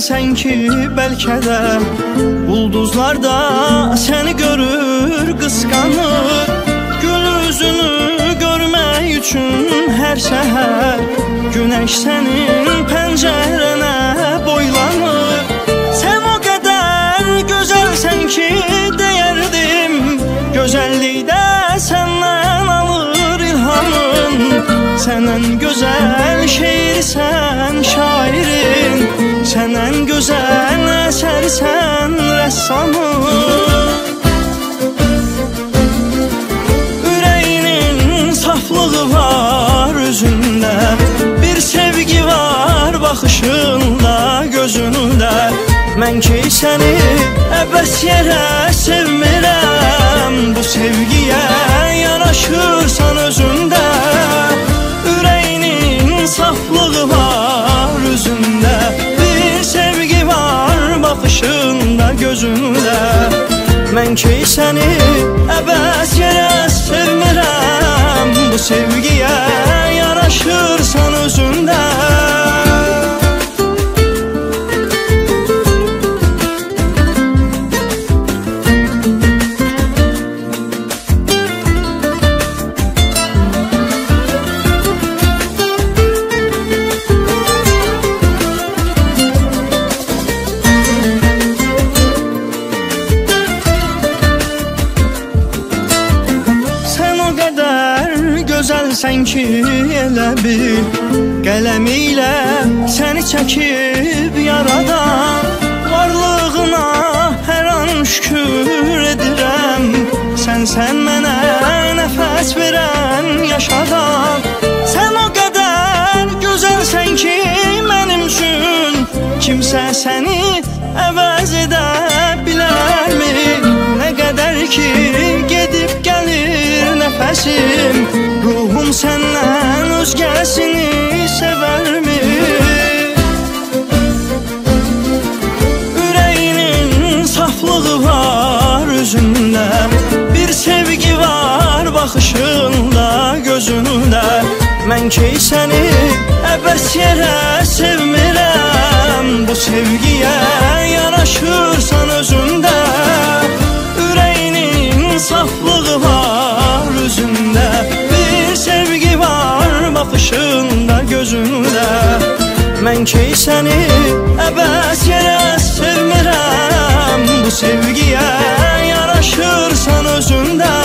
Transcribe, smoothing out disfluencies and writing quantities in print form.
gözəlsən ki, bəlkə də ulduzlar da səni görür, qısqanır. Gül üzünü görmək üçün hər səhər günəş sənin pəncərənə boylanır. Sən o qədər gözəlsən ki, deyərdim, gözəllikdə səndən alır ilhamın. Sən ən gözəl şeirsən, şairin, sən ən gözəl əsərsən, rəssamın. Ürəyinin saflığı var üzündə, bir sevgi var baxışında, gözündə. Mən ki səni əbəs yerə sevmirəm, bu sevgiyə yaraşırsan özündə. Ürəyinin saflığı var üzündə, bir sevgi var baxışında, gözündə. Mən ki səni əbəs yerə sevmirəm, bu sevgiyə yaraşırsan özündə. Gözəlsən ki, elə bil qələm ilə səni çəkib yaradan. Varlığına hər an şükür edirəm, sənsən mənə nəfəs verən, yaşadan. Sən o qədər gözəlsən ki, mənim üçün kimsə səni əvəz edə bilərmi? Nə qədər ki, gedib gəlir nəfəsim, ruhum səndən özgəsini sevərmi? Ürəyinin saflığı var üzündə, bir sevgi var baxışında, gözündə. Mən ki səni əbəs yerə sevmirəm, bu sevgiyə yaraşırsan özündə. Ürəyinin saflığı var üzündə, bir sevgi var baxışında, gözündə. Mən ki səni əbəs yerə sevmirəm, bu sevgiyə yaraşırsan özündə.